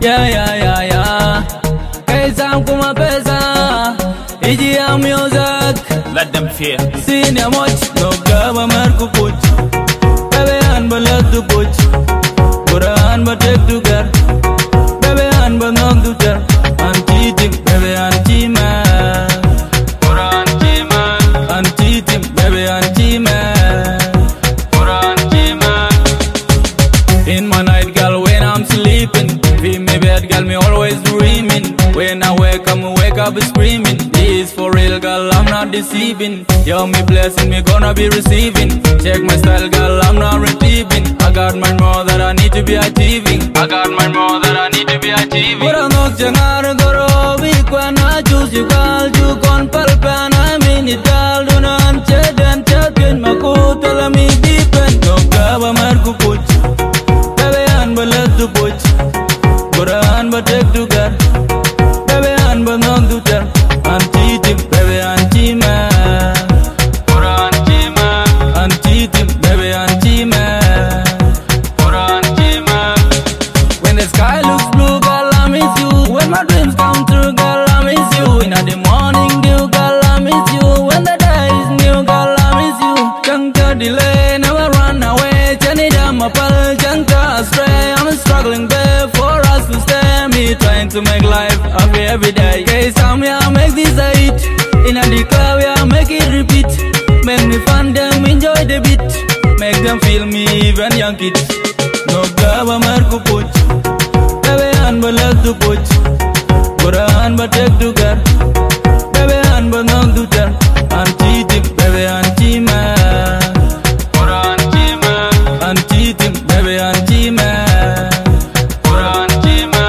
Yeah. Pesa kuma pesa, iji ya music. Let them fear. Senior much, no gaba marku puch. Bebe an balag du puch. Quran ba tek du gar. Bebe an ba nog du tar. Anti-tim, bebe anti-ma. Quran anti-ma. Anti-tim, bebe anti-ma. Quran anti-ma. In my night, girl, when I'm sleeping. Be me bed, girl, me always dreaming. When I wake up screaming. This for real, girl, I'm not deceiving. You're me blessing, me gonna be receiving. Check my style, girl, I'm not retrieving. I got mine more that I need to be achieving. I got mine more that I need to be achieving. Pura nok jangar goro bikwana choose you call you con palpan I mean it all do not cheden cheden makutala mi deepen no gaba marku puch bebe an balat du puch Quran ba tek du gar bebe an ba nog du tar anti-tim bebe anti-ma Quran anti-ma anti-tim bebe anti-ma Quran anti-ma when the sky looks blue girl I miss you when my dreams come true girl I miss you in the morning dew girl I miss you when the day is new girl I miss you Janka delay never run away Chani dama pal janka astray I'm struggling babe for us to stay me trying to make life happy every day Case I'm here make this a hit in the club yeah make it repeat make me fun them enjoy the beat make them feel me even young kids no gaba marku puch bebe an balag du puch Quran ba tek du gar bebe an ba nog du tar anti-tim bebe anti-ma Quran anti-ma anti-tim bebe anti-ma Quran anti-ma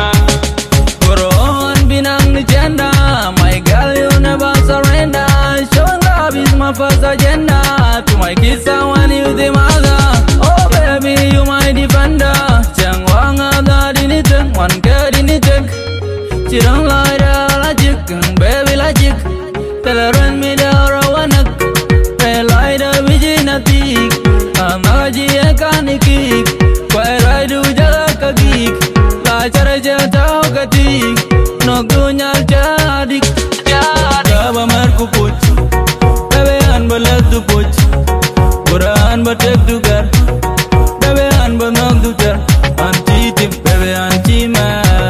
Quran binang ni janda my girl you never surrender showing love is my first agenda to my kids I want you the mother oh baby you my defender chang wanga da diniteng one girl diniteng chirang lai da la jik baby la jik teleran mi da rawanak pe lai da vijinatik amaji ekanikik kwai rai du jala kagik la chara jata katik no gunyal jadik gaba marku puch bebe an balag du puch Quran ba tek du gar bebe an ba nog du tar anti-tim bebe anti-ma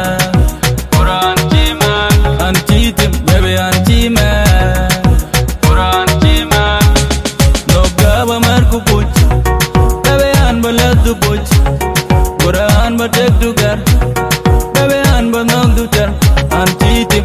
Quran anti-ma anti-tim bebe anti-ma Quran anti-ma no gaba marku puch bebe an balag du puch Quran ba tek du gar bebe an ba nog du tar anti-tim